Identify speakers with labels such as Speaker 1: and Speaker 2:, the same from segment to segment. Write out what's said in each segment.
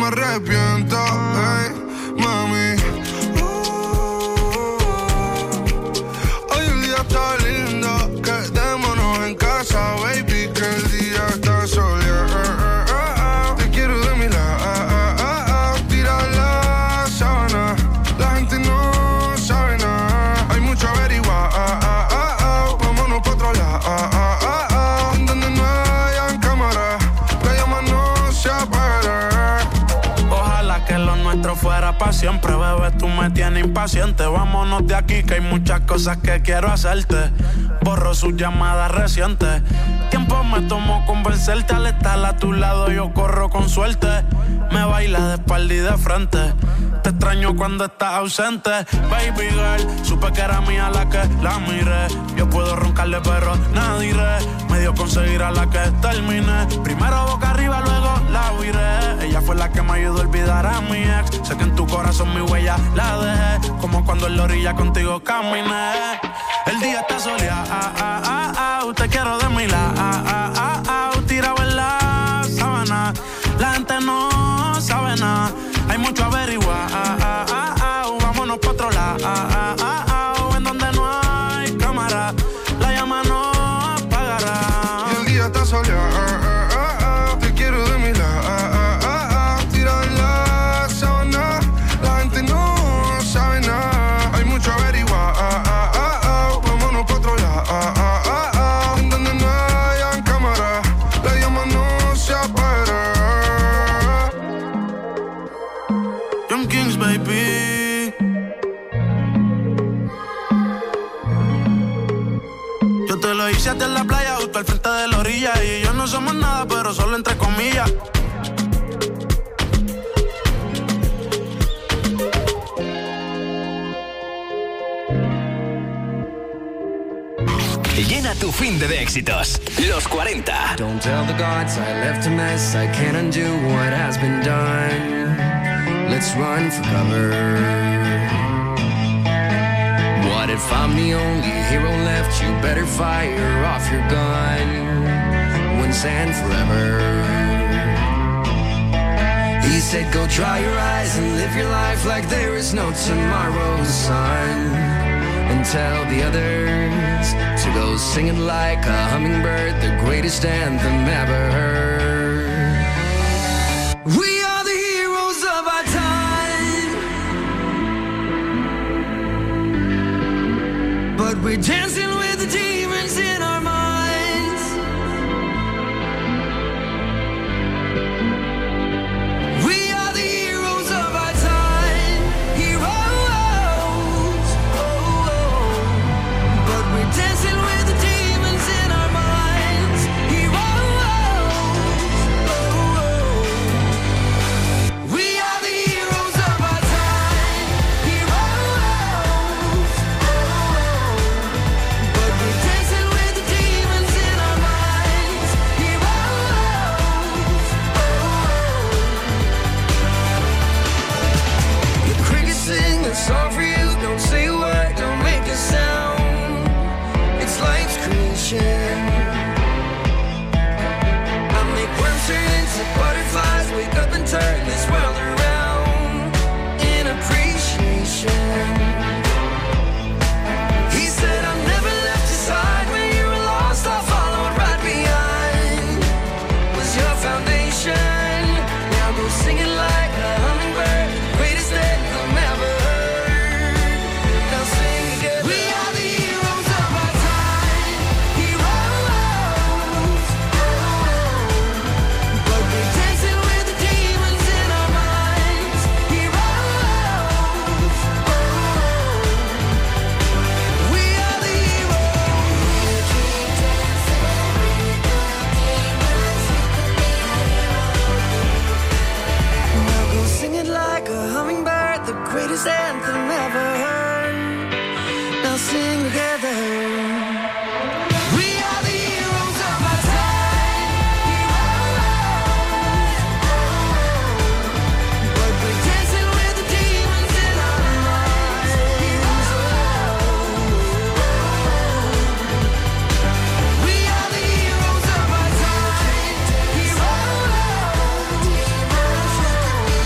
Speaker 1: me arrepiento, hey, mami. Hoy el día está lindo, quedémonos en casa, baby, que el día está soleado. Te quiero de mi lado, tira la sábana, la gente no sabe nada, hay mucho averiguar, vámonos pa' otro lado, donde no hayan cámara, la llama no se apagará.
Speaker 2: Ojalá que lo nuestro fuera pa' siempre, bebé, tú me tienes impaciente. Vámonos de aquí que hay muchas cosas que quiero hacerte. Borro sus llamadas recientes. Tiempo me tomó convencerte, al estar a tu lado yo corro con suerte. Me baila de espalda y de frente. Te extraño cuando estás ausente. Baby girl, supe que era mía la que la miré. Yo puedo roncarle pero nadie iré. Me dio conseguir a la que terminé. Primero boca arriba, luego la viré. Ella fue la que me ayudó a olvidar a mi ex. Sé que en tu corazón mi huella la dejé. Como cuando en la orilla contigo caminé. El día está soleado, te quiero de mi lado, tirado en la sábana, la gente no sabe nada, hay mucho averiguar, vámonos pa' otro lado, en donde no hay cámara, la llama no apagará.
Speaker 1: Y el día está soleado, te quiero de mi lado, tirado en la sábana, la gente no sabe nada, hay mucho averiguar, vámonos pa' otro lado, en donde no hayan cámara, la llama no se apagará. Young Kings, baby. Yo te lo hice hasta en la playa, justo al frente de la orilla. Y yo no somos nada, pero solo entre comillas.
Speaker 3: Llena tu fin de éxitos. Los 40.
Speaker 4: Don't tell the gods I left a mess. I can't undo what has been done. Let's run for cover. What if I'm the only hero left? You better fire off your gun once and forever. He said go dry your eyes and live your life like there is no tomorrow, son. And tell the others to go singing like a hummingbird, the greatest anthem ever heard. We are the heroes of our time, but we're dancing with the demons in our minds. We are the heroes of our time, heroes. Dancing with the demons in our minds, heroes. We are the heroes of our time, heroes. But we're dancing with the demons in our minds, heroes. The crickets sing a song for you. Don't say a word, don't make a sound. It's life's creation. I make worms turn into butterflies, wake up and turn this world around in appreciation. He said I never left your side when you were lost. I followed right behind. Was your foundation. Now go singing like a hummingbird, greatest anthem ever heard. Now sing together. We are the heroes of our time, heroes. But we're dancing with the demons in our minds, heroes. We are the heroes. Now go singing like a hummingbird, the greatest anthem ever heard. Now sing together. We are the heroes of our time, heroes. But we're dancing with the demons in our minds, heroes. We are the heroes of our time, heroes.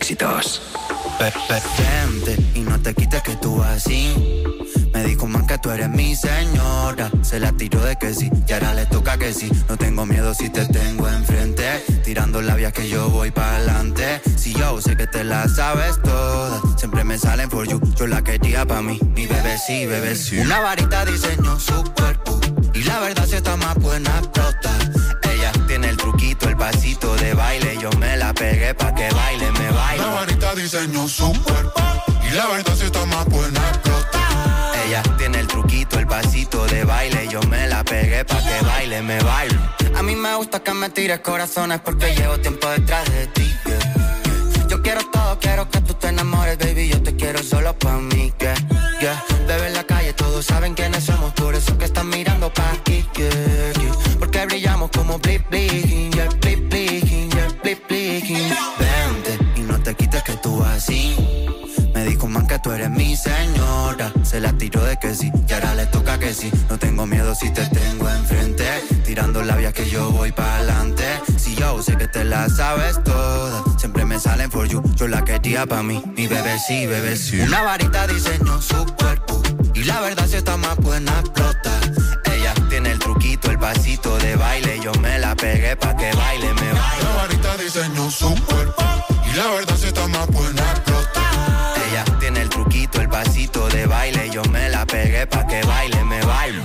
Speaker 3: éxitos.
Speaker 5: Vente y no te quites que tú así. Me dijo man que tú eres mi señora. Se la tiró de que sí y ahora le toca que sí. No tengo miedo si te tengo enfrente. Tirando labias que yo voy pa'lante. Si yo sé que te la sabes todas. Siempre me salen for you. Yo la quería pa' mí. Mi bebé sí, bebé sí. Una varita diseñó su cuerpo. Y la verdad si está más buena explota. Ella tiene el truquito, el pasito de baile. Yo me la pegué pa' que baile, me baile.
Speaker 1: La varita diseñó su cuerpo. Y la verdad si está más buena explota.
Speaker 5: Ella tiene el truquito, el pasito de baile. Yo me la pegué pa' que baile, me baile. A mí me gusta que me tires corazones porque llevo tiempo detrás de ti, yeah. Yo quiero todo, quiero que tú te enamores, baby. Yo te quiero solo pa' mí, yeah, yeah. Bebé en la calle, todos saben quiénes somos. Por eso que están mirando pa' aquí, yeah, yeah. Porque brillamos como blip, blip, yeah, blip, blip, yeah, blip, blip. Vente y no te quites que tú así. Me dijo man que tú eres mi señora. Se la tiró de que sí y ahora le toca que sí. No tengo miedo si te tengo enfrente. Tirando labias que yo voy pa'lante. Si yo sé que te la sabes todas. Siempre me salen for you. Yo la quería pa' mí. Mi bebé sí, bebé sí. Una varita diseñó su cuerpo. Y la verdad si está más buena explota. Ella tiene el truquito, el pasito de baile. Yo me la pegué pa' que baile, me baile.
Speaker 1: La varita diseñó su cuerpo. Y la verdad si está más buena explota.
Speaker 5: Ella tiene el truquito, el pasito de baile. Yo me la pegué pa' que baile, me baile.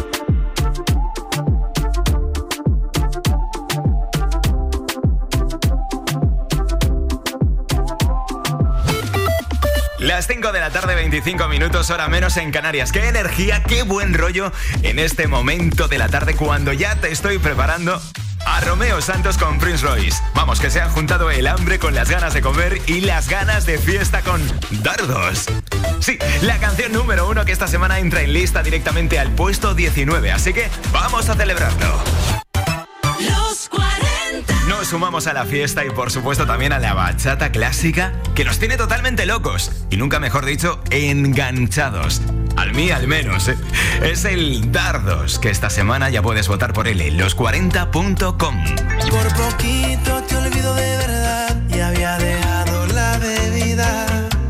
Speaker 6: Las 5 de la tarde, 25 minutos, hora menos en Canarias. ¡Qué energía, qué buen rollo en este momento de la tarde cuando ya te estoy preparando a Romeo Santos con Prince Royce! Vamos, que se han juntado el hambre con las ganas de comer y las ganas de fiesta con Dardos. Sí, la canción número 1 que esta semana entra en lista directamente al puesto 19. Así que vamos a celebrarlo.
Speaker 4: Los 40.
Speaker 6: Nos sumamos a la fiesta y por supuesto también a la bachata clásica que nos tiene totalmente locos. Y nunca mejor dicho, enganchados. Al mí al menos, ¿eh? Es el Dardos, que esta semana ya puedes votar por él en los40.com.
Speaker 7: Por poquito te olvido de verdad y había dejado la bebida.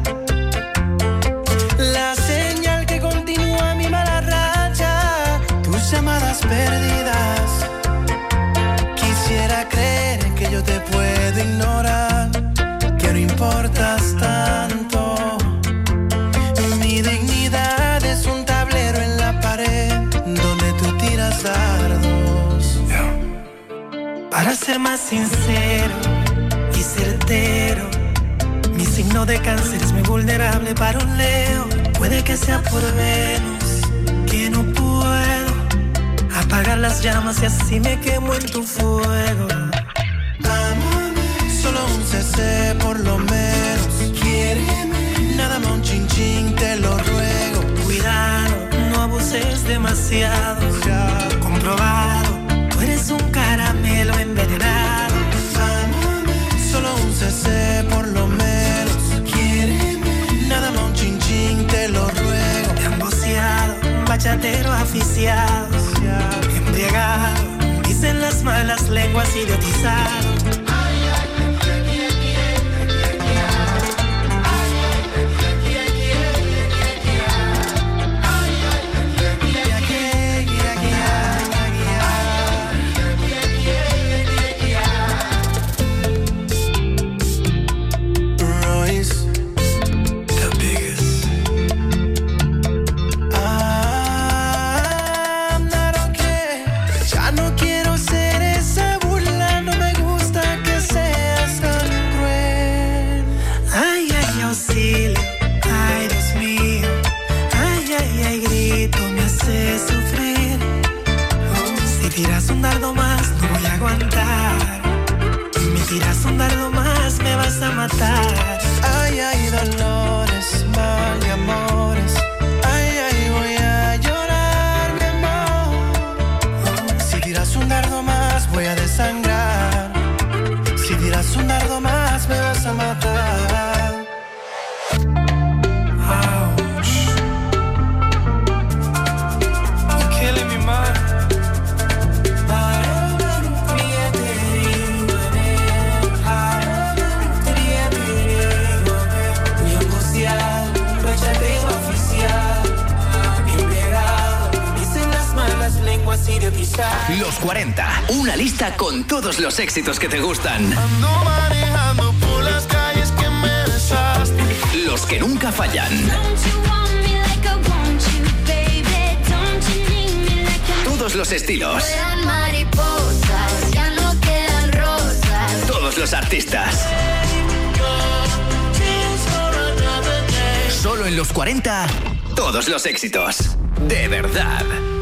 Speaker 7: La señal que continúa mi mala racha, tus llamadas perdidas. Quisiera creer que yo te puedo ignorar, que no importas tanto. Mi dignidad es un tablero en la pared donde tú tiras dardos. Para ser más sincero y certero, mi signo de cáncer es muy vulnerable para un Leo. Puede que sea por Venus, que no puedo apagar las llamas y así me quemo en tu fuego. Solo un CC por lo menos. Quiéreme, nada más un chin chin, te lo ruego. Cuidado, no abuses demasiado. Ya comprobado, tú eres un caramelo envenenado. Solo un CC por lo menos. Quiéreme, nada más un chin chin, te lo ruego. Emboceado, bachatero aficiado. Embriagado, dicen las malas lenguas, idiotizado. Tiras un dardo más, no voy a aguantar. Me tiras un dardo más, me vas a matar. Ay, ay, dolores, mal y amores. Ay, ay, voy a llorar, mi amor. Si tiras un dardo más, voy a desangrar. Si tiras un dardo más, me vas a matar. Ouch. You're killing me, man.
Speaker 3: Los 40. Una lista con todos los éxitos que te gustan.
Speaker 7: Ando manejando por las calles que me besaste.
Speaker 3: Los que nunca fallan. Todos los estilos.
Speaker 8: Quedan mariposas, ya no quedan rosas.
Speaker 3: Todos los artistas. Solo en los 40, todos los éxitos. De verdad.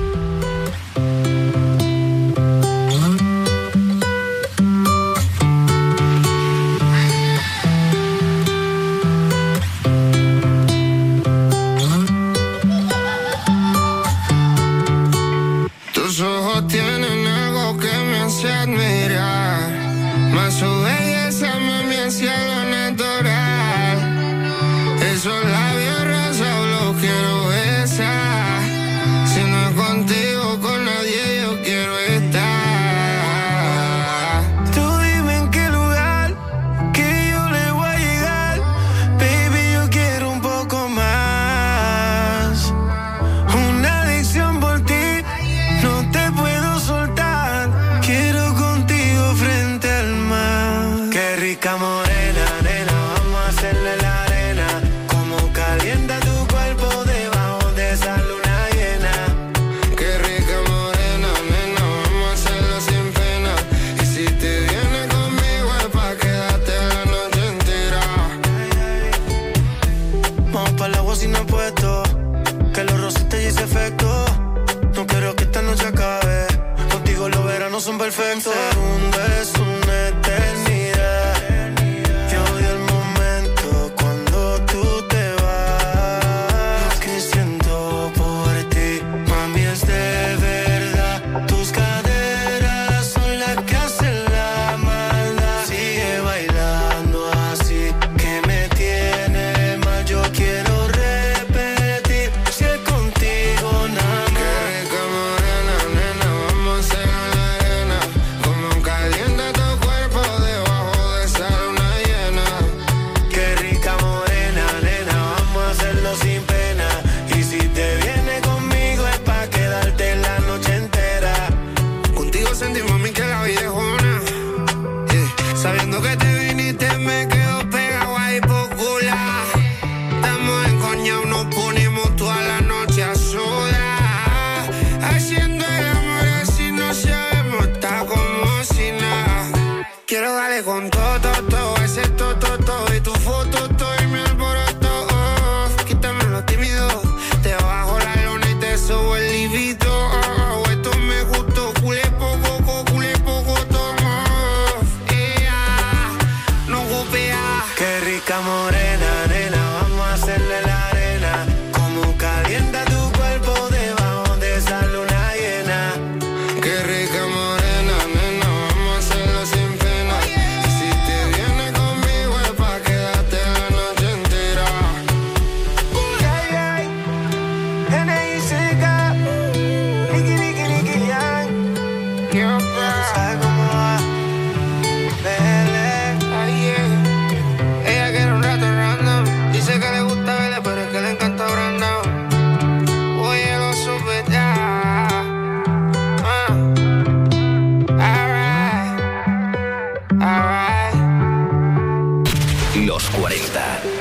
Speaker 1: Tus ojos tienen algo que me hace admirar. Más su belleza me hace algo natural. Esos labios rosados los quiero besar. Si no es contigo, con nadie yo quiero estar. Tú dime en qué lugar que yo le voy a llegar. Baby, yo quiero un poco más. Una adicción por ti, no te puedo soltar. Quiero contigo frente al mar. Qué rica morena, nena, vamos a hacerle la arena. Como calienta tu cuerpo debajo de esa luna llena. Qué rica morena, nena, vamos a hacerlo sin pena. Y si te vienes conmigo es pa' quedarte la noche entera. Vamos para el agua sin apuesto, que los rosas te hice efecto. No quiero que esta noche acabe. Contigo los veranos son perfectos. Un segundo es una eternidad. Yo odio el momento cuando tú te vas. Lo que siento por ti, mami, es de verdad. Tus caderas son las que hacen la maldad. Sigue bailando así, que me tiene mal. Yo quiero repetir, si es contigo nada más. Qué rica morena, nena, vamos a hacer la arena. Como calienta tu cuerpo debajo de esa luna llena. Qué rica morena, nena, vamos a hacerlo sin pena. Y si te vienes conmigo es pa' quedarte la noche entera. Contigo sentí, mami, que la vida es una. Sabiendo que te viniste me quedo pegado ahí por cular. Estamos encoñados, nos ponemos toda la noche a sudar. Haciendo el amor así no sabemos, está como si nada. Quiero darle con todo, todo, ese todo, y tu foto, todo, y mi alboroto. Quítame lo tímido, te bajo la lona y te subo el libido. Esto me gustó, culé poco, tomo. No golpea. Qué rica morena, nena, vamos a hacerle la arena. Como calienta tu cuerpo debajo de esa luna llena. Qué rica morena, nena, vamos a hacerlo sin pena. Y si te vienes conmigo es pa' quedarte la noche entera. N.I.C.K. Nicky, Yang. ¿Sabes cómo va? Vele. Ella quiere un rato random. Dice que le gusta verle, pero es que le encanta Brandon. Oye, lo supe ya. Alright.
Speaker 3: Los 40.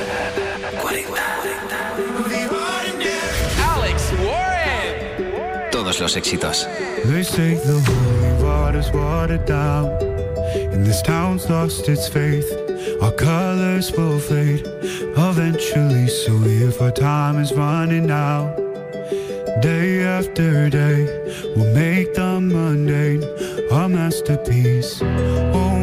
Speaker 9: Alex Warren.
Speaker 3: Todos los éxitos.
Speaker 10: They say the holy water's watered down, and this town's lost its faith. Our colors will fade eventually, so if our time is running out, day after day, we'll make the mundane a masterpiece. Oh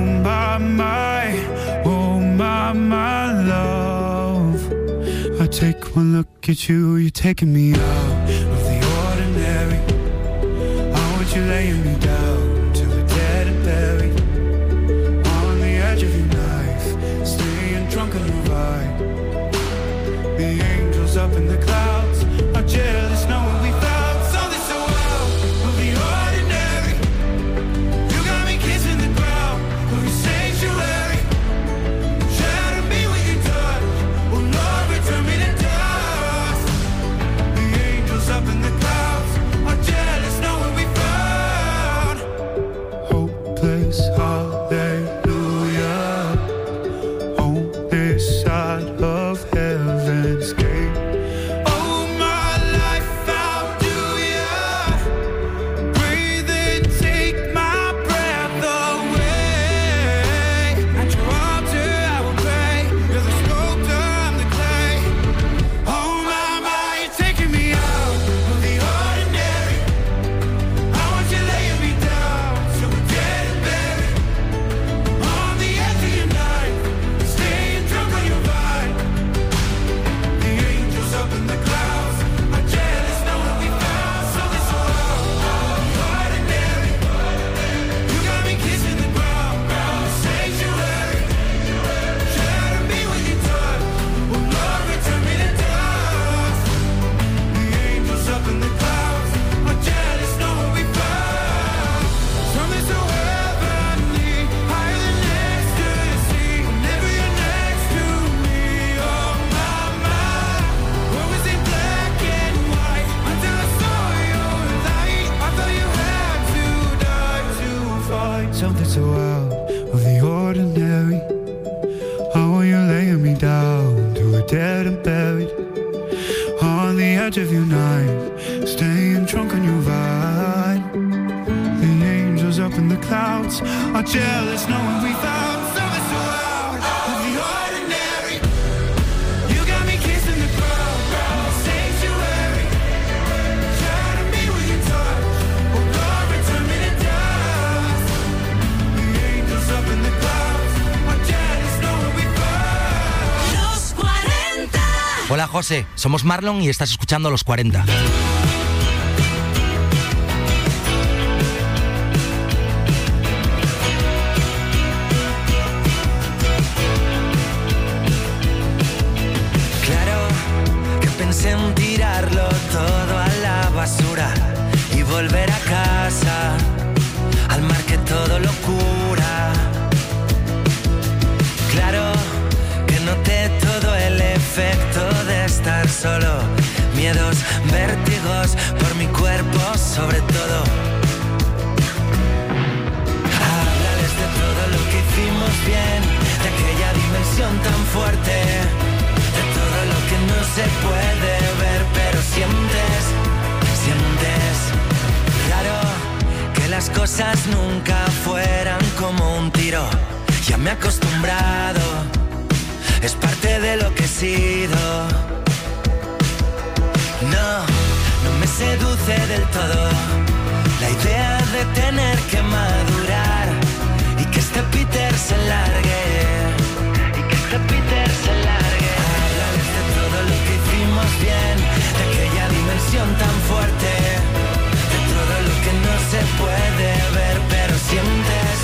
Speaker 10: my love, I take one look at you, you're taking me out of the ordinary. I want you laying me down till we're dead and buried, on the edge of your knife, staying drunk on the ride. The angels up in the clouds are jealous knowing we found something so out of the ordinary. You got me kissing the ground of your sanctuary. Shatter me with your touch, oh Lord, return me to dust. The angels up in the clouds are jealous knowing we found staying drunk on your vibe. The angels up in the clouds are jealous knowing we found something so out of the ordinary. You got me kissing the ground, sanctuary. Shatter me with your touch, oh Lord, return me to dust. The angels up in the clouds are jealous knowing we found.
Speaker 11: Los 40.
Speaker 12: Hola José, somos Marlon y estás escuchando Los 40.
Speaker 13: En tirarlo todo a la basura y volver a casa, al mar que todo lo cura. Claro que noté todo el efecto de estar solo, miedos, vértigos por mi cuerpo sobre todo. Háblales de todo lo que hicimos bien, de aquella dimensión tan fuerte, de todo lo que no se puede ver, pero sientes raro que las cosas nunca fueran como un tiro. Ya me he acostumbrado, es parte de lo que he sido. No me seduce del todo la idea de tener que madurar y que este Peter se largue, y que este Peter se largue. Todo lo que hicimos bien, de aquella dimensión tan fuerte, de todo lo que no se puede ver, pero sientes.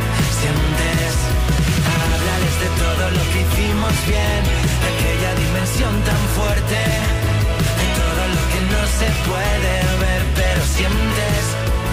Speaker 13: Háblales de todo lo que hicimos bien, de aquella dimensión tan fuerte, de todo lo que no se puede ver, pero sientes.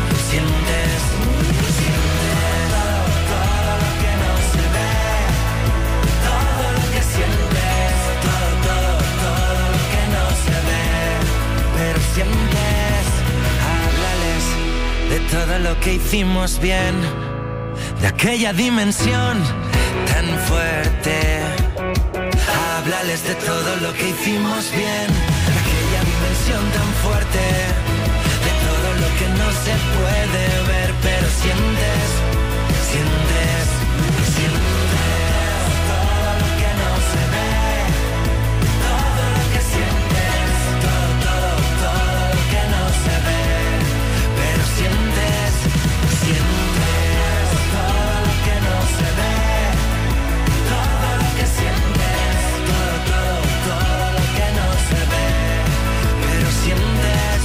Speaker 13: Todo lo que no se ve, todo lo que sientes, todo lo que no se ve, pero sientes. Háblales de todo lo que hicimos bien, de aquella dimensión tan fuerte. Háblales de todo lo que hicimos bien, de aquella dimensión tan fuerte, de todo lo que no se puede ver, pero sientes. Todo lo que no se ve, todo lo que sientes, todo lo que no se ve, pero sientes. Todo lo que no se ve, todo lo que sientes, todo lo que no se ve, pero sientes.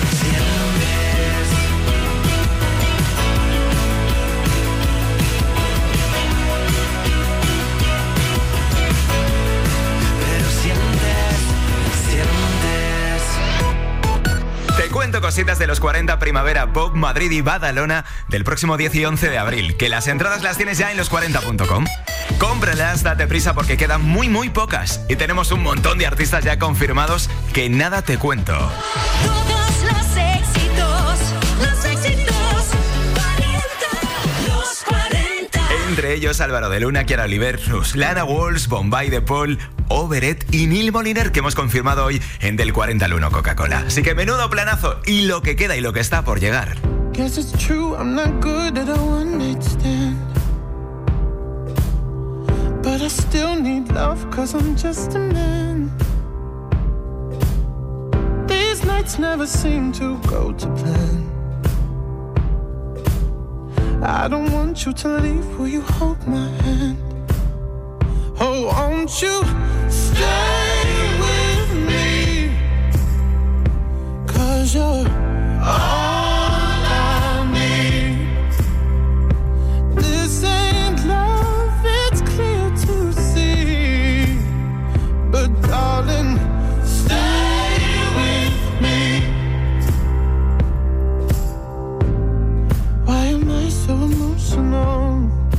Speaker 6: Te cuento cositas de los 40 Primavera Pop Madrid y Badalona del próximo 10 y 11 de abril, que las entradas las tienes ya en los40.com. Cómpralas, date prisa porque quedan muy pocas y tenemos un montón de artistas ya confirmados que nada te cuento.
Speaker 11: Todos los éxitos, 40, los 40.
Speaker 6: Entre ellos Álvaro de Luna, Kiara Oliver, Ruslana Walsh, Bombay de Paul, Overet y Neil Moliner, que hemos confirmado hoy en Del 40 al 1 Coca-Cola. Así que menudo planazo y lo que queda y lo que está por llegar.
Speaker 7: Guess it's true, I'm not good at a one-night stand, but I still need love, cause I'm just a man. These nights never seem to go to plan. I don't want you to leave, will you hold my hand? Oh, won't you stay with me? Cause you're all I need. This ain't love, it's clear to see. But darling, stay with me. Why am I so emotional?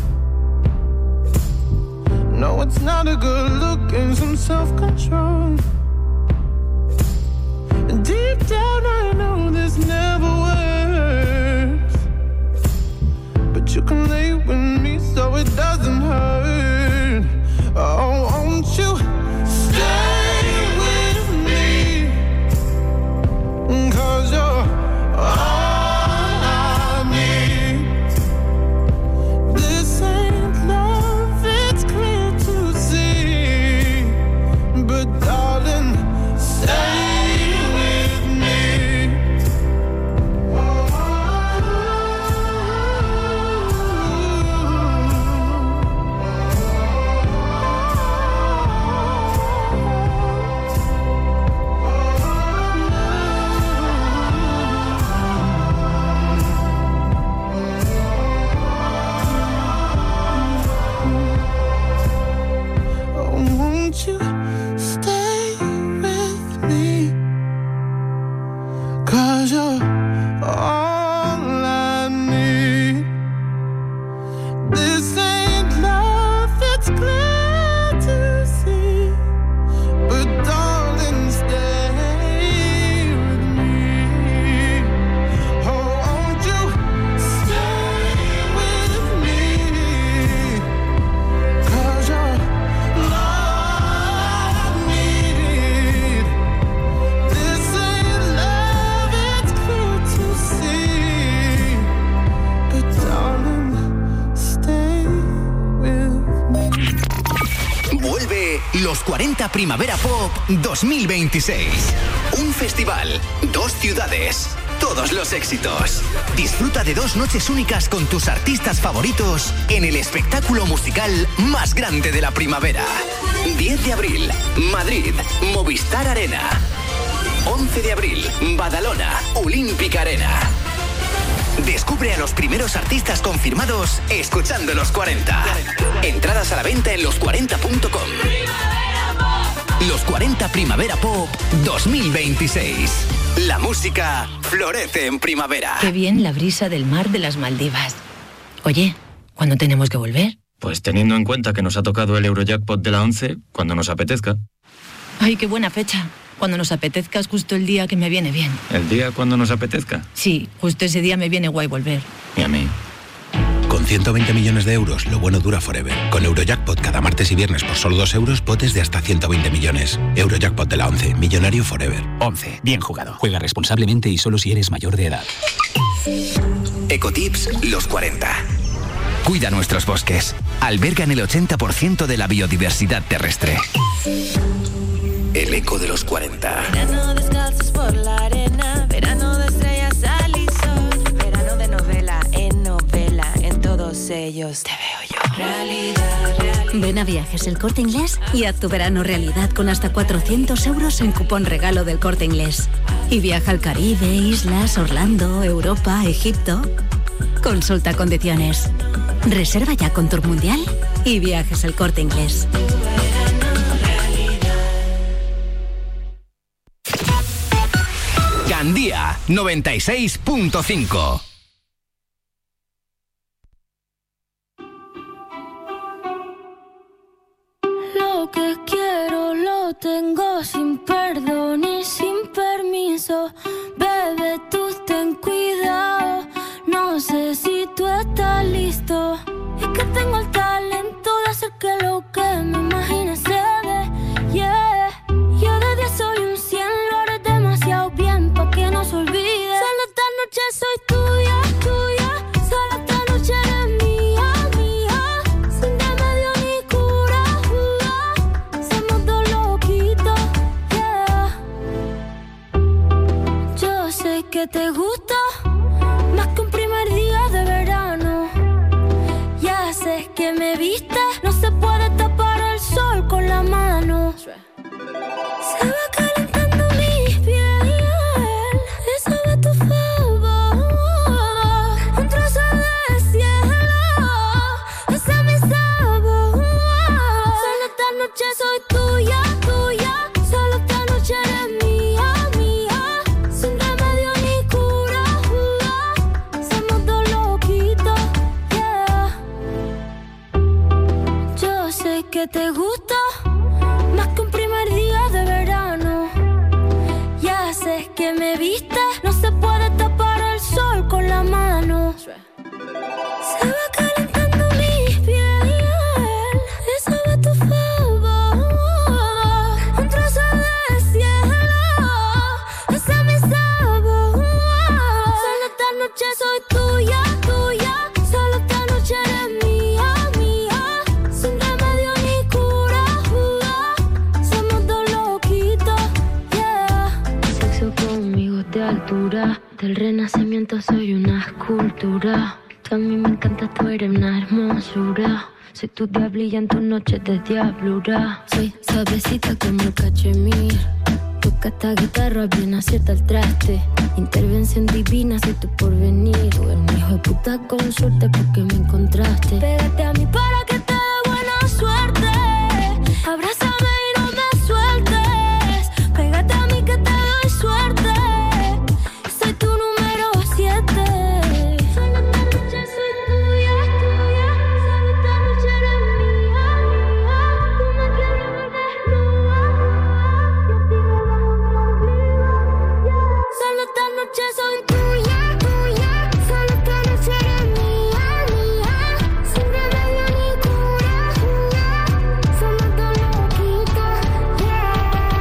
Speaker 7: No, it's not a good look and some self-control. Deep down I know this never
Speaker 10: 'cause you're all I need. This ain't love, it's clear to see, but darling, stay with me. Oh, won't you stay with me? 'Cause you're all I need. This ain't love, it's clear to see, but darling, stay with me.
Speaker 3: Vuelve Los 40 Primavera Pop 2026. Un festival, 2 ciudades, todos los éxitos. Disfruta de 2 noches únicas con tus artistas favoritos en el espectáculo musical más grande de la primavera. 10 de abril, Madrid, Movistar Arena. 11 de abril, Badalona, Olímpica Arena. Descubre a los primeros artistas confirmados escuchando Los 40. Entradas a la venta en los40.com. Los 40 Primavera Pop 2026. La música florece en primavera.
Speaker 14: Qué bien la brisa del mar de las Maldivas. Oye, ¿cuándo tenemos que volver?
Speaker 15: Pues teniendo en cuenta que nos ha tocado el Eurojackpot de la 11, cuando nos apetezca.
Speaker 14: Ay, qué buena fecha. Cuando nos apetezca es justo el día que me viene bien.
Speaker 15: ¿El día cuando nos apetezca?
Speaker 14: Sí, justo ese día me viene guay volver.
Speaker 15: Y a mí.
Speaker 16: Con 120 millones de euros, lo bueno dura forever. Con Eurojackpot cada martes y viernes por solo 2 euros, potes de hasta 120 millones. Eurojackpot de la 11, millonario forever.
Speaker 17: 11. Bien jugado. Juega responsablemente y solo si eres mayor de edad.
Speaker 3: Ecotips Los 40. Cuida nuestros bosques. Albergan el 80% de la biodiversidad terrestre. El eco de los 40.
Speaker 18: Verano descalzos por la arena, verano de estrellas al y sol, verano de novela, en todos ellos te veo yo. Realidad.
Speaker 19: Ven a Viajes El Corte Inglés y haz tu verano realidad con hasta 400 euros en cupón regalo del Corte Inglés. Y viaja al Caribe, islas, Orlando, Europa, Egipto. Consulta condiciones. Reserva ya con Tour Mundial y Viajes El Corte Inglés.
Speaker 3: Gandía 96.5.
Speaker 20: Lo que quiero lo tengo sin perdón y sin permiso. Bebé, tú ten cuidado. No sé si tú estás listo. Es que tengo el talento de hacer que lo que me imagine se dé. Yeah. Yo de 10 soy un 100, lo haré demasiado bien pa' que no se olvide. Solo esta noche soy tuya, tuya. Solo esta noche eres mía, mía. Sin remedio ni cura, somos dos loquitos, yeah. Yo sé que te gusta más que un primer día de verano. Ya sé que me viste, no se puede tapar el sol con la mano. Se va calentando mi piel, eso va a tu favor. Un trozo de cielo, ese es mi sabor. Solo esta noche soy tuya, tuya. Solo esta noche eres mía, mía. Sin remedio ni cura, somos dos loquitos, yeah. Yo sé que te gusta más que un primer día de verano. Ya sé que me viste, no se puede tapar el sol con la mano. Se va calentando mi piel, eso va a tu favor. Un trozo de cielo, ese es mi sabor. Solo esta noche soy tuya, tuya. Solo esta noche eres mía, mía. Sin remedio ni cura, somos dos loquitos, yeah. Sexo conmigo de altura, del renacimiento soy una escultura. Tú a mí me encanta, tú eres una hermosura. Soy tu diablilla en tus noches de diablura. Soy suavecita como el cachemir. Toca esta guitarra, bien acierta el traste. Intervención divina, soy tu porvenir. Tú eres un hijo de puta con suerte porque me encontraste. Pégate a mí para que te dé buena suerte. Abrázame y no me sueltes. Pégate a mí que te doy suerte. noches son tuyas, tuyas. Solo esta noche eres mía, mía. Sin remedio ni cura, somos dos loquitas, yeah.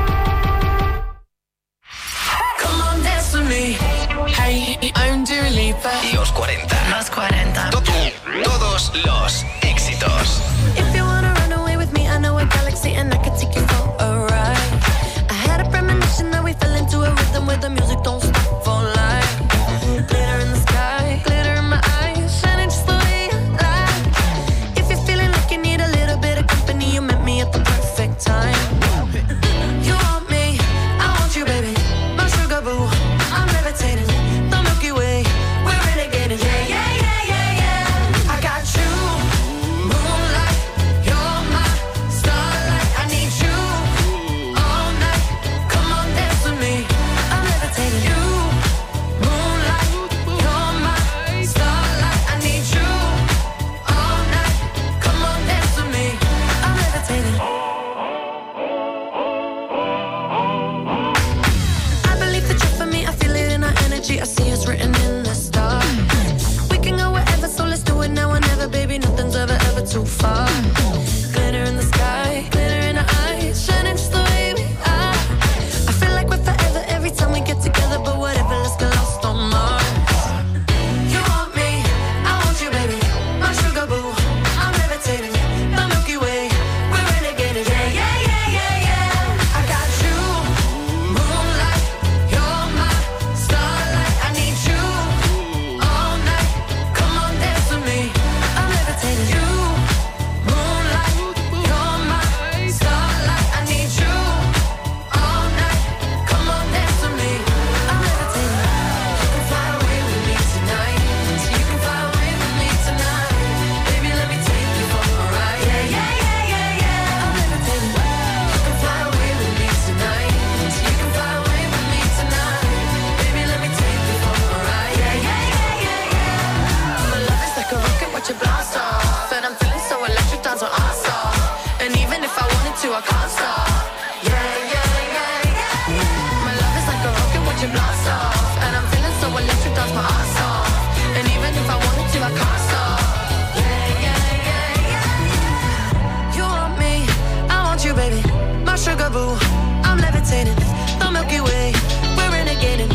Speaker 4: Come on, dance with me. Hey, I'm Dua Lipa.
Speaker 3: Los 40.
Speaker 4: Los 40.
Speaker 3: Todos los éxitos.
Speaker 18: If you wanna run away with me, I know a galaxy and I can take you for a ride. I had a premonition that we fell into a rhythm where the music don't stop for life. Glitter in the sky, glitter in my eyes, shining just the way you like. If you're feeling like you need a little bit of company, you met me at the perfect time. You want me, I want you, baby. My sugar boo, I'm levitating. The Milky Way, we're renegading. Yeah, yeah, yeah, yeah, yeah. I got you, moonlight. You're my starlight. I need you all night. Come on, dance with me. I'm levitating. You, moonlight. You're my starlight. I need you all night. Come on, dance with me. I'm levitating. I believe that you're for me. I feel it in our energy. I see it's written in the stars. We can go wherever, so let's do it now or never, baby. Nothing's ever too far. Glitter in the sky, glitter in our eyes, shining just the way we are. I feel like we're forever every time we get together, but whatever, let's get lost on Mars. You want me, I want you, baby. My sugar boo, I'm levitating. The Milky Way, we're renegading. Yeah, yeah, yeah, yeah, yeah. I got you, moonlight. You're my starlight. I need you all night. Come on, dance with me. I'm levitating. You, moonlight. You're my starlight. I need you all night. Come on, dance with me. I'm levitating. You can fly away with me tonight. You can fly away with me tonight. Baby, let me take you for a ride. Yeah, yeah, yeah, yeah, yeah. I'm levitating. You can fly away with me tonight. You can fly away with me tonight. Baby, let me take you for a ride. Yeah, yeah, yeah, yeah, yeah. My love is like a rocket, watch it blast off. And I'm feeling so electric, dance on our stars. And even if I wanted to, I can't stop. Yeah, yeah, yeah, yeah. My love is like a rocket, watch it blast off. And I'm feeling so electric, dance my ass off. And even if I wanted to, I can't stop. Yeah, yeah, yeah, yeah. You want me, I want you, baby. My sugar boo, I'm levitating. The Milky Way, we're renegading.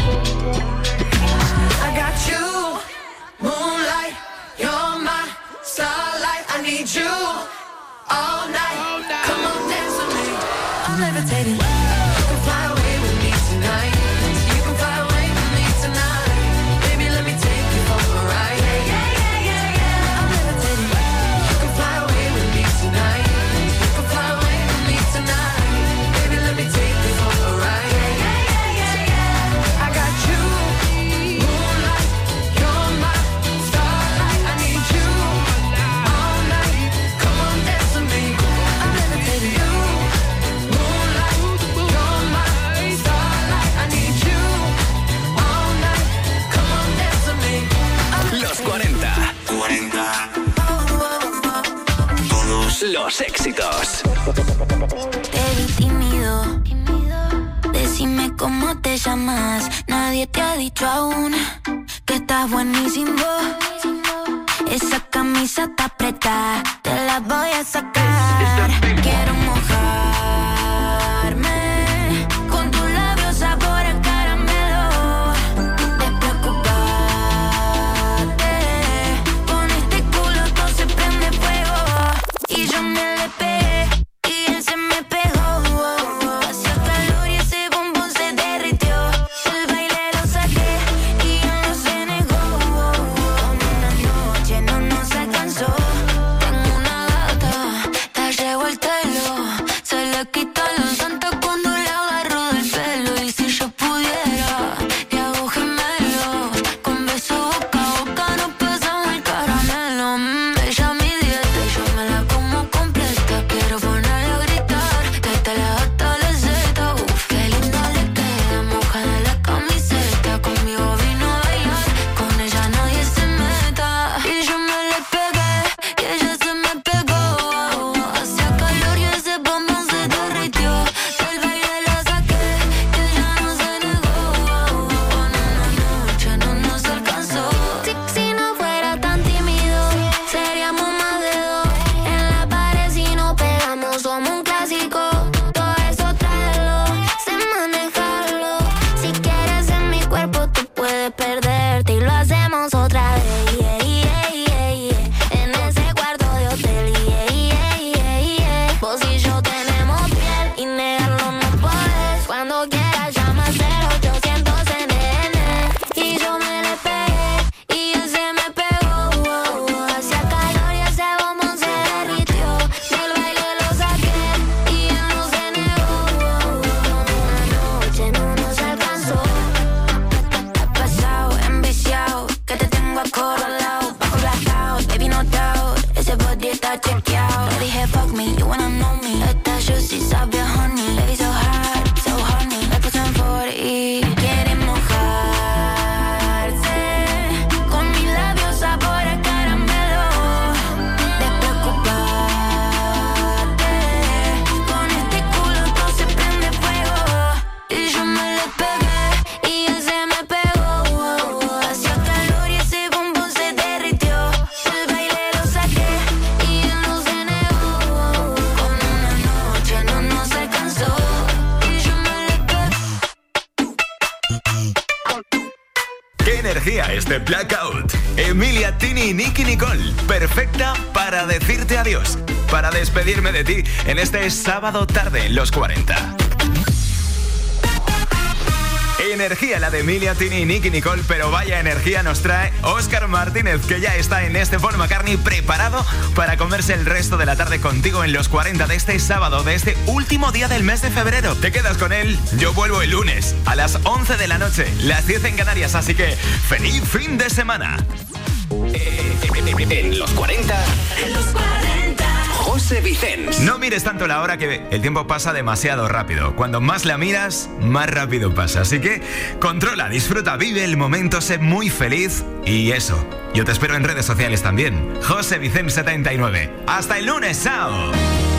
Speaker 18: I got you, moonlight. You're my starlight. I need you all night. Come on, dance with me. I'm levitating. You can fly away with me tonight. You can fly away with me tonight. Baby, let me take you for a ride. Yeah, yeah, yeah, yeah, yeah. I'm levitating. You can fly away with me tonight. You can fly away with me tonight. Baby, let me take you for a ride. Yeah, yeah, yeah, yeah, yeah. I got you, moonlight. You're my starlight. I need you all night. Come on, dance with me. I'm levitating. You, moonlight. You're my starlight. I need you all night. Come on, dance with me.
Speaker 3: Los 40. Todos los éxitos.
Speaker 20: Te vi tímido. Decime cómo te llamas. Nadie te ha dicho aún que estás buenísimo. Esa camisa está apretada. Te la voy a sacar. Quiero mojarme con tus labios sabor a caramelo. Despreocupate. Con este culo todo se prende fuego. Y yo me le pegué y él se me pegó. Hacía calor y ese bombón se derritió. El baile lo saqué y él no se negó. Una noche no nos alcanzó. Tengo una gata, está revuelta y lo se
Speaker 6: energía este Blackout. Emilia, Tini y Nicky Nicole, perfecta para decirte adiós, para despedirme de ti en este sábado tarde en los 40. Energía la de Emilia, Tini y Nicky Nicole, pero vaya energía nos trae Óscar Martínez, que ya está en este Paul McCartney preparado para comerse el resto de la tarde contigo en los 40 de este sábado, de este último día del mes de febrero. Te quedas con él, yo vuelvo el lunes a las 11 de la noche, las 10 en Canarias, así que ¡feliz fin de semana!
Speaker 3: En los 40.
Speaker 11: En los 40.
Speaker 3: José Vicens.
Speaker 6: No mires tanto la hora, que el tiempo pasa demasiado rápido. Cuando más la miras, más rápido pasa. Así que controla, disfruta, vive el momento, sé muy feliz. Y eso, yo te espero en redes sociales también. José Vicens 79. Hasta el lunes, chao.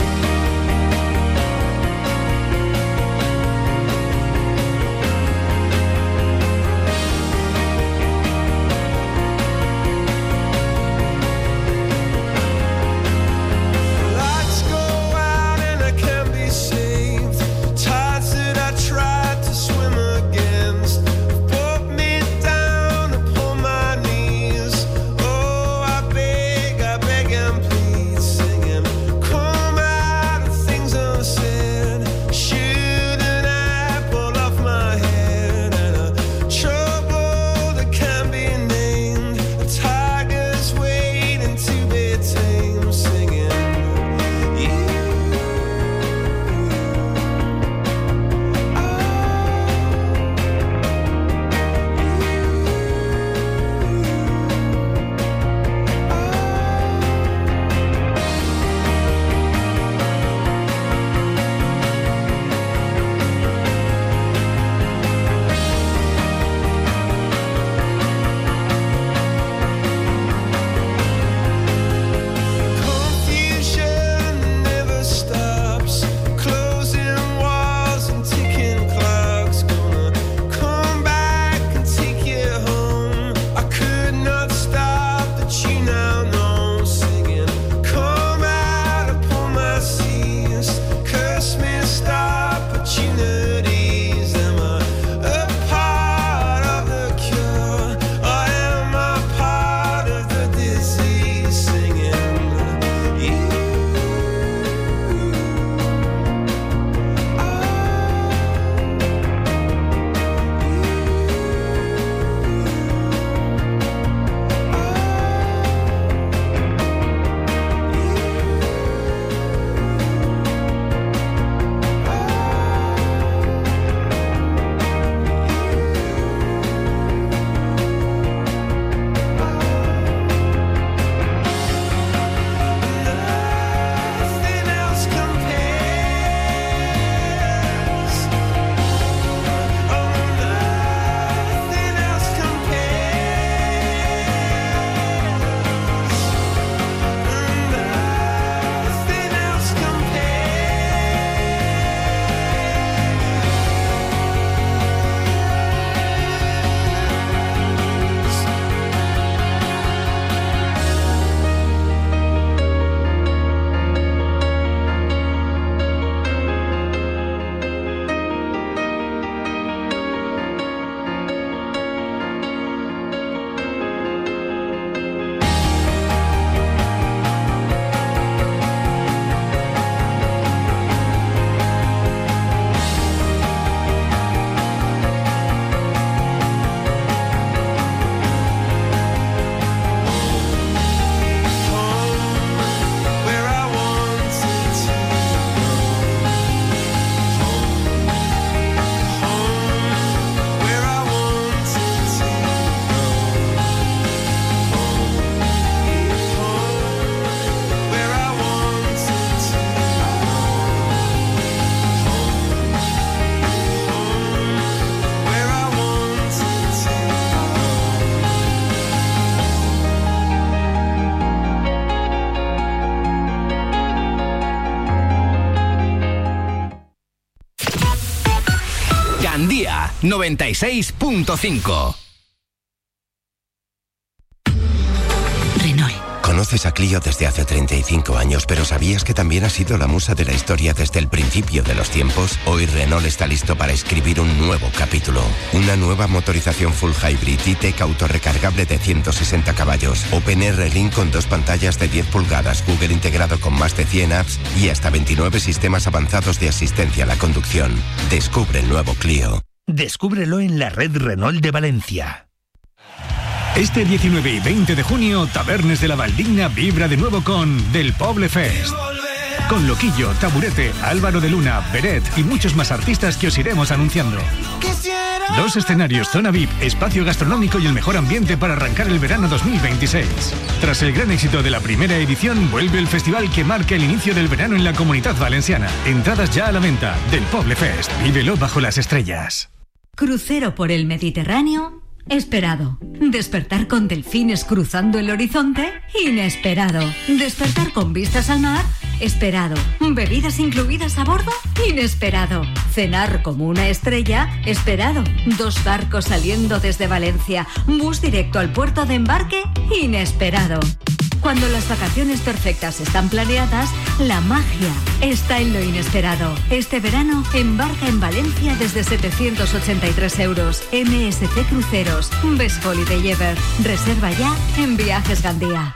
Speaker 3: Gandía 96.5.
Speaker 19: Renault.
Speaker 21: Conoces a Clio desde hace 35 años, pero ¿sabías que también ha sido la musa de la historia desde el principio de los tiempos? Hoy Renault está listo para escribir un nuevo capítulo. Una nueva motorización full hybrid E-Tech autorrecargable de 160 caballos, OpenR Link con 2 pantallas de 10 pulgadas, Google integrado con más de 100 apps y hasta 29 sistemas avanzados de asistencia a la conducción. Descubre el nuevo Clio.
Speaker 22: Descúbrelo en la red Renault de Valencia.
Speaker 23: Este 19 y 20 de junio, Tabernes de la Valdigna vibra de nuevo con Del Poble Fest. Con Loquillo, Taburete, Álvaro de Luna, Beret y muchos más artistas que os iremos anunciando. 2 escenarios, zona VIP, espacio gastronómico y el mejor ambiente para arrancar el verano 2026. Tras el gran éxito de la primera edición, vuelve el festival que marca el inicio del verano en la Comunitat Valenciana. Entradas ya a la venta. Del Poble Fest. Vívelo bajo las estrellas.
Speaker 19: Crucero por el Mediterráneo. Esperado. Despertar con delfines cruzando el horizonte. Inesperado. Despertar con vistas al mar. Esperado. Bebidas incluidas a bordo. Inesperado. Cenar como una estrella. Esperado. 2 barcos saliendo desde Valencia. Bus directo al puerto de embarque. Inesperado. Cuando las vacaciones perfectas están planeadas, la magia está en lo inesperado. Este verano, embarca en Valencia desde 783 euros. MSC Cruceros. Best Holiday Ever. Reserva ya en Viajes Gandía.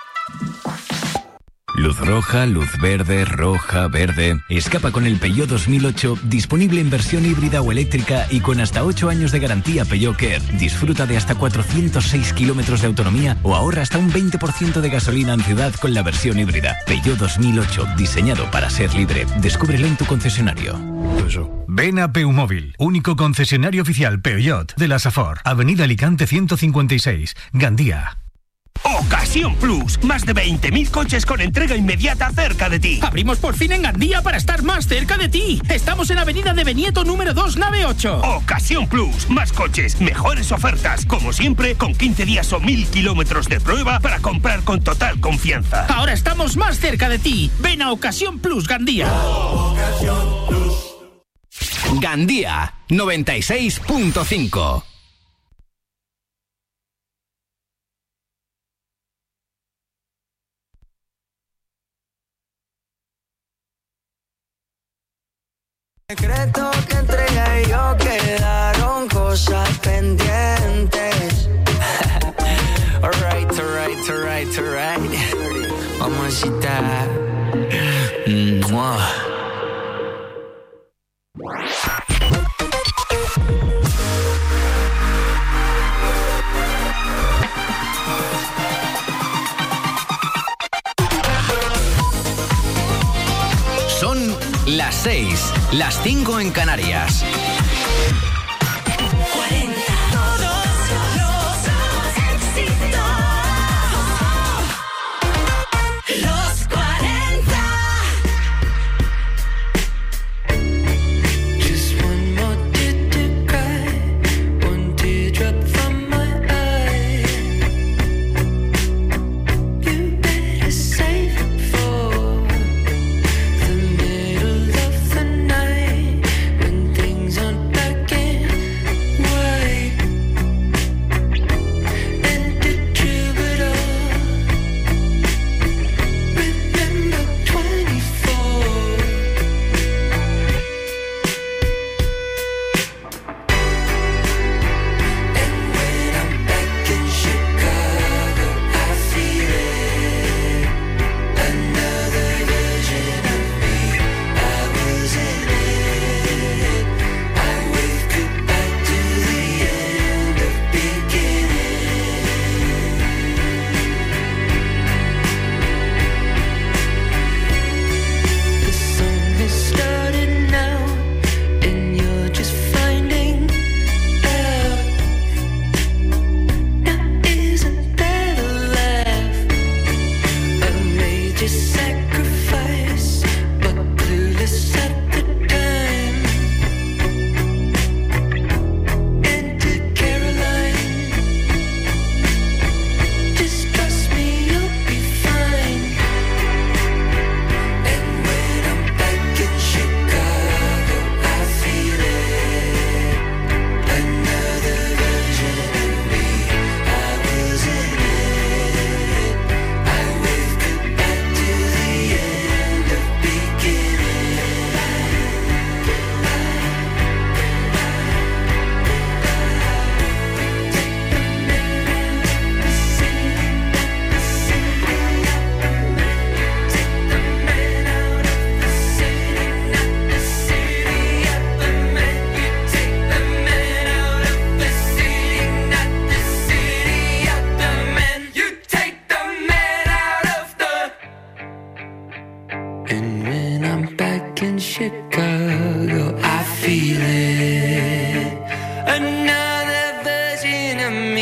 Speaker 24: Luz roja, luz verde, roja, verde. Escapa con el Peugeot 2008, disponible en versión híbrida o eléctrica y con hasta 8 años de garantía Peugeot Care. Disfruta de hasta 406 kilómetros de autonomía o ahorra hasta un 20% de gasolina en ciudad con la versión híbrida. Peugeot 2008, diseñado para ser libre. Descúbrelo en tu concesionario.
Speaker 23: Ven a Peumóvil, único concesionario oficial Peugeot de la Safor. Avenida Alicante 156, Gandía.
Speaker 22: Ocasión Plus, más de 20.000 coches con entrega inmediata cerca de ti.
Speaker 25: Abrimos por fin en Gandía para estar más cerca de ti. Estamos en Avenida de Benieto número 2, nave 8.
Speaker 22: Ocasión Plus, más coches, mejores ofertas. Como siempre, con 15 días o 1.000 kilómetros de prueba para comprar con total confianza.
Speaker 25: Ahora estamos más cerca de ti. Ven a Ocasión Plus Gandía.
Speaker 3: Ocasión Plus. Gandía 96.5.
Speaker 4: Secreto que entregué yo, quedaron cosas pendientes. Alright. Mamacita.
Speaker 3: Son las 6, las 5 en Canarias.
Speaker 11: Los 40.
Speaker 4: Just one more tear to cry, one teardrop from my eye. You better save it for the middle of the night when things are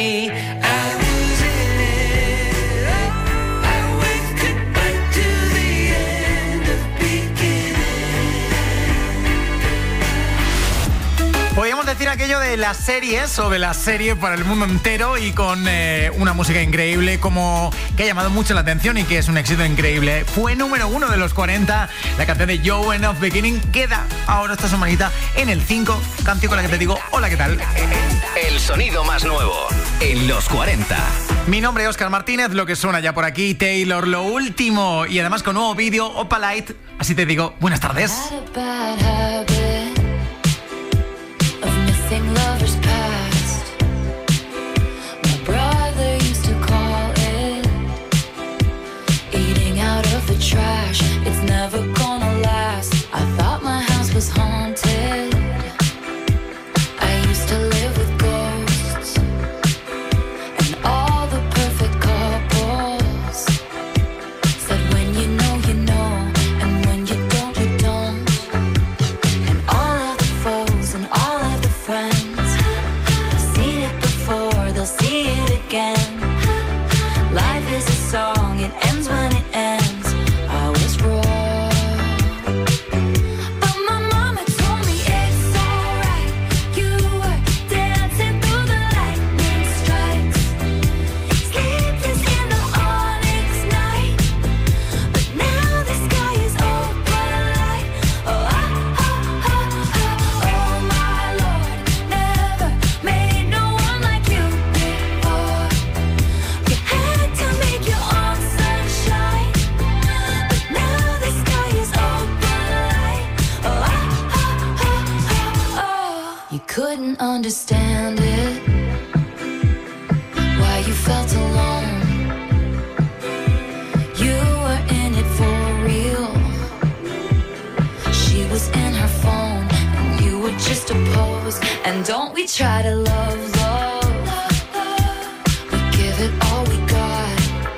Speaker 4: me. I'm losing it. I wave goodbye to the end of beginning.
Speaker 1: Podríamos decir aquello de las series o de la serie para el mundo entero y con una música increíble como que ha llamado mucho la atención y que es un éxito increíble. Fue número 1 de los 40, la canción de Joe End of Beginning. Queda ahora esta semanita en el 5, canción con la que te digo hola, ¿qué tal?
Speaker 3: El sonido más nuevo en los 40.
Speaker 1: Mi nombre es Óscar Martínez, lo que suena ya por aquí, Taylor, lo último. Y además con nuevo vídeo, Opalite. Así te digo, buenas tardes.
Speaker 18: Lovers past. My brother used to call it eating out of the trash. It's never gonna last. I thought my house was haunted. I used to live with ghosts and all the perfect couples said when you know, and when you don't, you don't. And all of the foes and all of the friends, seen it before, they'll see it again. Life is a song, it ends when it ends. I was wrong, but my mama told me it's alright. You were dancing through the lightning strikes, sleepless in the onyx night, but now the sky is open light. Oh, oh my Lord, never made no one like you before. You had to make your own sunshine, but now the sky is open light. Oh, you couldn't understand it, why you felt alone. You were in it for real. She was in her phone and you were just a pose. And don't we try to love, we give it all we got.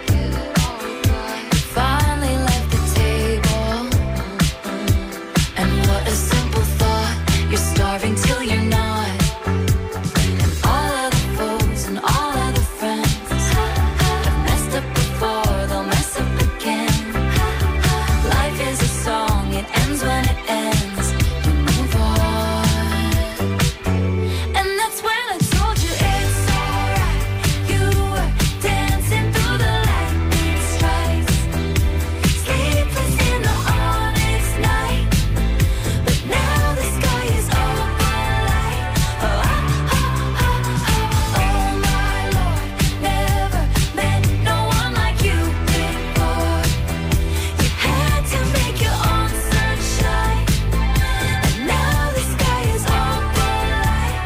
Speaker 18: Finally left the table, and what a simple thought. You're starving till you're not. And all of the foes and all of the friends have messed up before, they'll mess up again. Life is a song, it ends when it ends. You move on, and that's when I told you it's alright. You were dancing through the lightning strikes, sleepless in the onyx night, but now the sky is open light. Oh my Lord, never met no one like you before. You had to make your own sunshine, and now the sky is open light.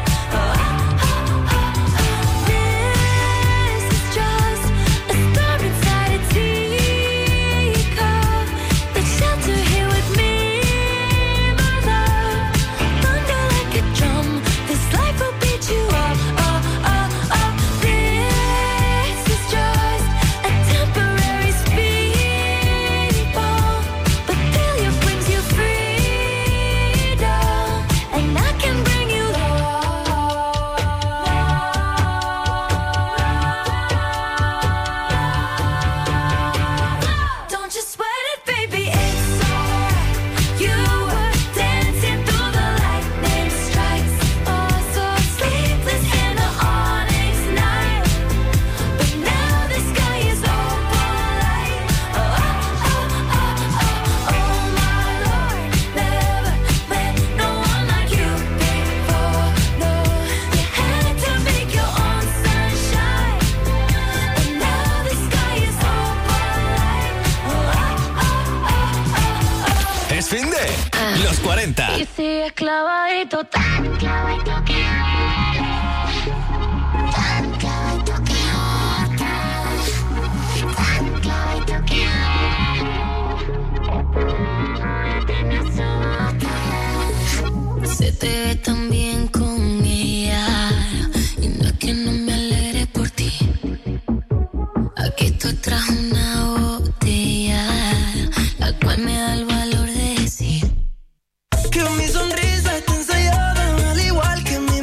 Speaker 18: This is just a storm inside a teacup. Let's shelter here with me, my love. Thunder like a drum, this life will beat you up. This is just a temporary speed bump, but failure brings you freedom, and I can bring you Don't you sweat it, baby, it's alright. You were dancing through the lightning strikes, oh so sleepless in the onyx night, but now the sky is open light. Oh my Lord, never met no one like you before. No, you had to make your own sunshine, and now the sky is open light.
Speaker 3: Es fin de los 40.
Speaker 18: Y sigues clavadito, tan clavadito que tan clavadito que tan clavadito que se te ve tan bien con ella, y no es que no me alegre por ti. Aquí estoy tras una botella, la cual me da el valor de decir
Speaker 7: que mi sonrisa está ensayada, al igual que mi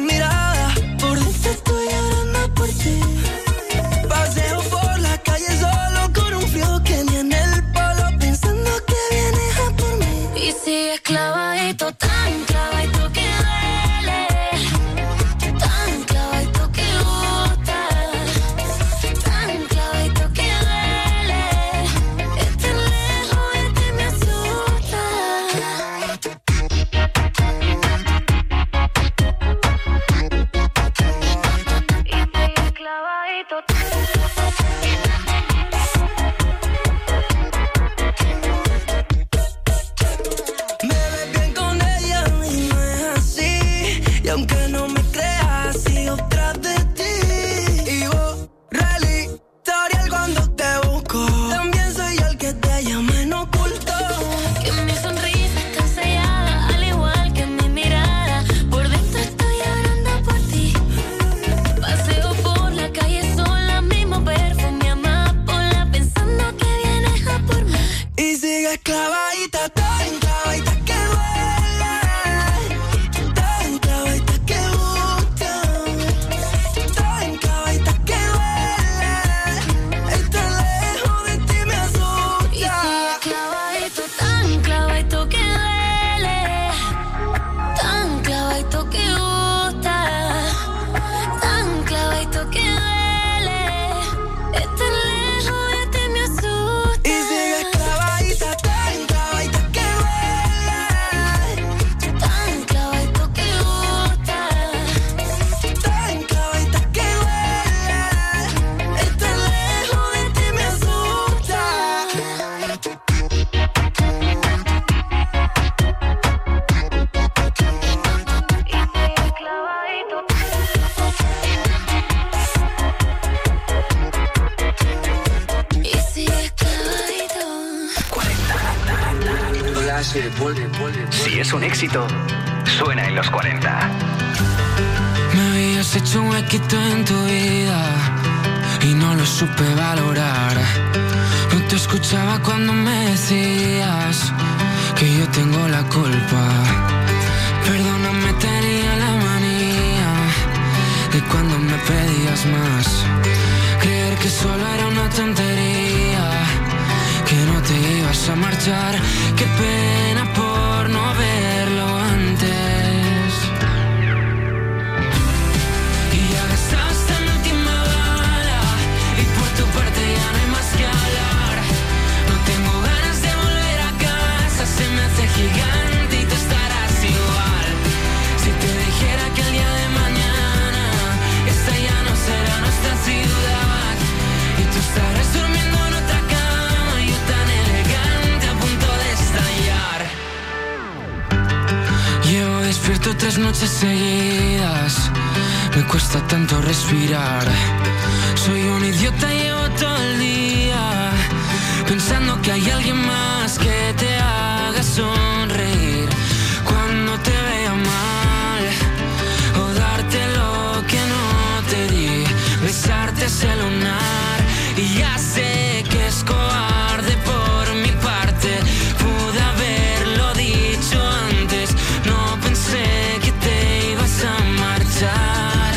Speaker 4: Me ves bien con ella y no es así. Y aunque no me creas, sigo tras de ti. Y borra el historial cuando te busco. También soy yo el que te llama en oculto.
Speaker 20: Que mi sonrisa está sellada, al igual que mi mirada. Por dentro estoy llorando por ti. Paseo por la calle sola, mismo perfume amapola, pensando que vienes a por mí.
Speaker 4: Y sigues clavadita, tan clavadita que duele, tan clavadita que gusta, tan clavadita que duele. Estar lejos de ti me asusta.
Speaker 20: Y sigues clavadito, tan clavadito que duele, tan clavadito que gusta, tan clavadito que duele. Estar lejos de ti me asusta.
Speaker 4: Y sigues clavadita, tan clavadita que duele,
Speaker 20: Tan clavadito que gusta,
Speaker 4: tan clavadita que duele. Estar lejos de ti me asusta.
Speaker 20: y sigues clavadito.
Speaker 3: Si es un éxito, suena en los 40.
Speaker 13: Me habías hecho un huequito en tu vida y no lo supe valorar. No te escuchaba cuando me decías que yo tengo la culpa. Perdóname, tenía la manía de cuando me pedías más. Creer que solo era una tontería, que no te ibas a marchar. Qué pena por no verlo antes. Y ya gastaste mi última bala y por tu parte ya no hay más que hablar. No tengo ganas de volver a casa, se me hace gigante y tú estarás igual. Si te dijera que el día de mañana esta ya no será nuestra ciudad y tú estarás durmiendo en otra cama, yo tan elegante a punto de estallar. Llevo despierto 3 noches seguidas, me cuesta tanto respirar. Soy un idiota, llevo todo el día pensando que hay alguien más que te haga sonreír cuando te vea mal, o darte lo que no te di, besarte ese lunar. Y ya sé que es cobarde por mi parte, pude haberlo dicho antes, no pensé que te ibas a marchar.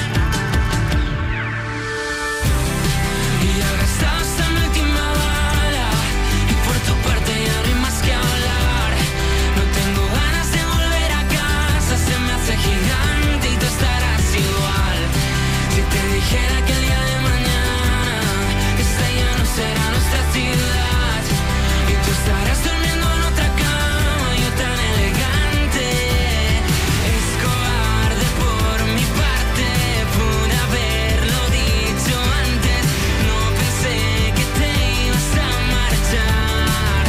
Speaker 13: Y ya gastaste mi última bala y por tu parte ya no hay más que hablar. No tengo ganas de volver a casa, se me hace gigante y tú estarás igual. Si te dijera que el día de mañana esta ya no será nuestra ciudad y tú estarás durmiendo en otra cama, yo tan elegante. Es cobarde por mi parte, pude haberlo dicho antes, no pensé que te ibas a marchar.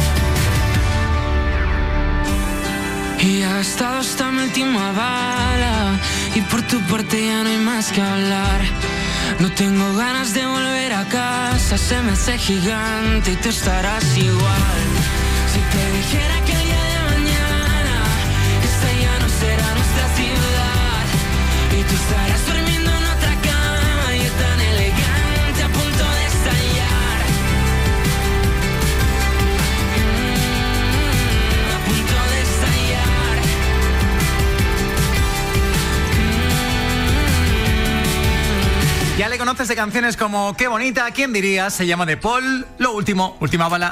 Speaker 13: Y ha gastado hasta mi última bala y por tu parte ya no hay más que hablar. No tengo ganas de volver a casa, se me hace gigante y tú estarás igual. Si te dijera que el día de mañana esta ya no será nuestra ciudad y tú estarás durmiendo en otra cama, yo tan elegante a punto de estallar. A punto de estallar.
Speaker 1: Ya le conoces de canciones como Qué bonita, ¿quién diría? Se llama de Paul. Lo último, última bala.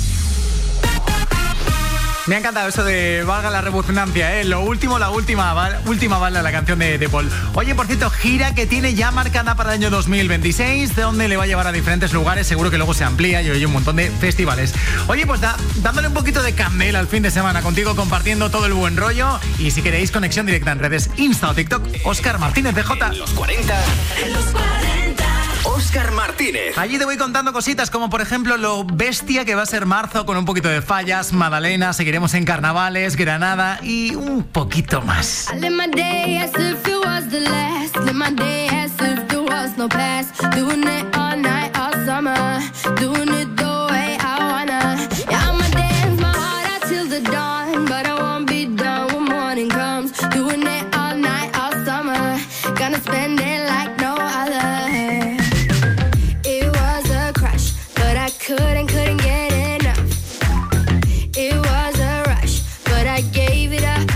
Speaker 1: Me ha encantado eso de valga la repugnancia, ¿eh? Lo último, la última bala, la canción de Paul. Oye, por cierto, gira que tiene ya marcada para el año 2026, de donde le va a llevar a diferentes lugares, seguro que luego se amplía y hay un montón de festivales. Oye, pues dándole un poquito de candela al fin de semana contigo, compartiendo todo el buen rollo, y si queréis conexión directa en redes Insta o TikTok, Óscar Martínez DJ.
Speaker 3: En los 40. En los 40. Óscar Martínez. Martínez.
Speaker 1: Allí te voy contando cositas como por ejemplo lo bestia que va a ser marzo con un poquito de fallas, Madalena, seguiremos en carnavales, Granada y un poquito más.
Speaker 20: I live my day as if it was the last. Live my day as if there was no past. Doing it all night, all summer. Doing it the way I wanna. Yeah, I'ma dance my heart out till the dawn. But I won't be done when morning comes. Doing it all night, all summer. Gonna spend it like no other. It was a crush, but I couldn't get enough. It was a rush, but I gave it up.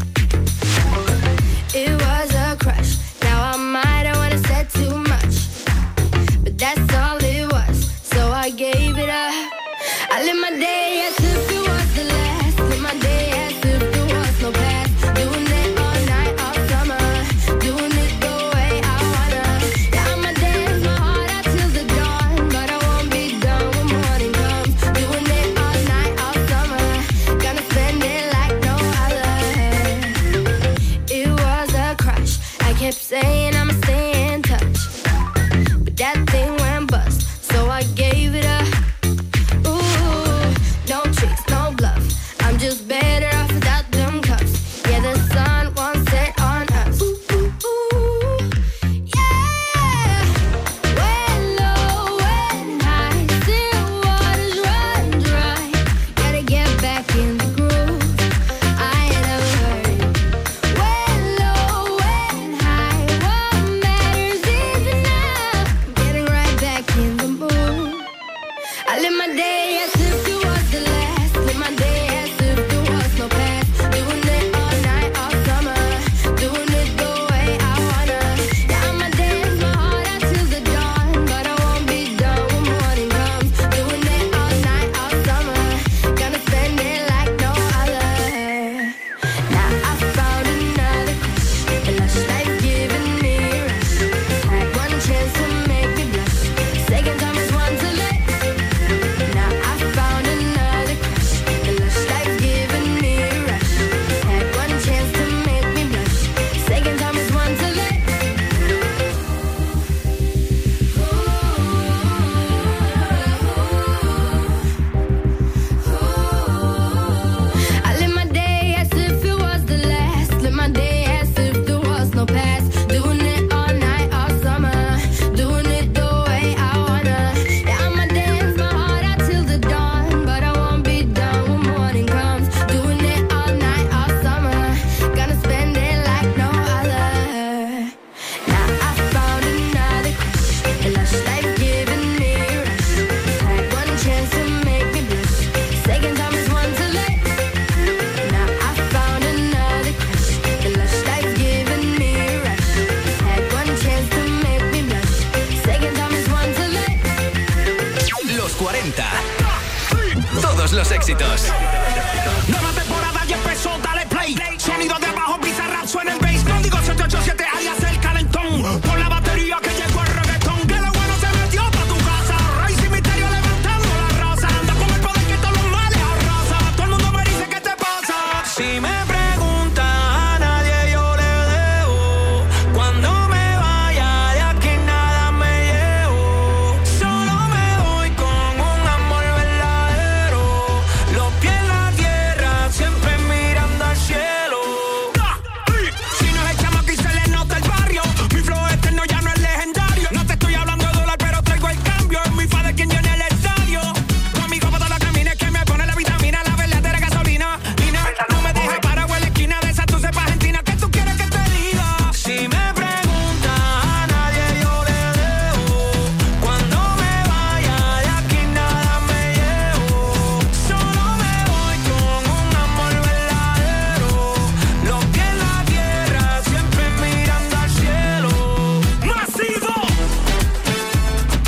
Speaker 20: It was a crush. Now I might have wanna said too much, but that's all it was. So I gave it up. I live my day as if it was the last. Live my day as if there was no past. Doing it all night, all summer. Doing it the way I wanna. Yeah, I'ma dance my heart out till the dawn, but I won't be done when morning comes. Doing it all night, all summer. Gonna spend it like no other. It was a crush. I kept saying I'ma stay in touch, but that thing went bust, so I gave it up. Ooh, no tricks, no bluff. I'm just better off without them cuffs. Yeah, the sun won't set on us. Yeah. When low, when high, still waters run dry. Gotta get back in the groove. I ain't never heard. When low, when high, what matters is now. Getting right back in the mood. I live my day as if it was the last. Live my day as if there was no past. Doing it all night, all summer. Doing it the way I wanna. Yeah, I'ma dance my heart out till the dawn, but I won't be done when morning comes. Doing it all night, all summer. Gonna spend it like no other. Now I found another crush. A lush life giving me a rush. Had one chance to make me blush. Second time is one to let. Now I found another crush. A lush life giving me a rush. Had one chance to make me blush. Second time is one to let. I live my day as if it was the last. Live my day as if there was no past. Doing it all night, all summer. Doing it the way I wanna. Yeah, I'ma dance my heart out till the dawn, but I won't be done when morning comes. Doing it all night, all summer. Gonna spend it like no other. Now I found another crush. A lush life giving me a rush. Had one chance to make me blush. Second time is one to let. Now I found another crush. A lush life giving me a rush. Had one chance to make me blush. Second time is one to let.
Speaker 3: Los 40. Todos los éxitos.
Speaker 25: ¡No te